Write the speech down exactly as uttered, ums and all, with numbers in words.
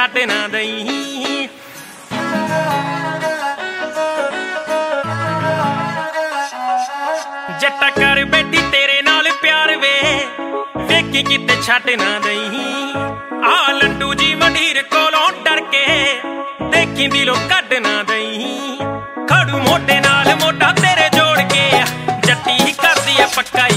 ਛੱਡ ਨਾ ਦਈ। ਜੱਟਾ ਕਰ ਬੈਠੀ ਤੇਰੇ ਨਾਲ ਪਿਆਰ ਵੇ, ਵੇਖੀ ਕਿਤੇ ਛੱਡ ਨਾ ਦਈ। ਆ ਲੰਡੂ ਜੀ ਮੰਡੀਰ ਕੋਲੋਂ ਡਰ ਕੇ, ਦੇਖੀ ਦਿਲੋਂ ਕੱਢ ਨਾ ਦਈ। ਖੜੂ ਮੋਢੇ ਨਾਲ ਮੋਢਾ ਤੇਰੇ ਜੋੜ ਕੇ, ਜੱਟੀ ਹੀ ਕਰਦੀ ਐ ਪੱਕਾ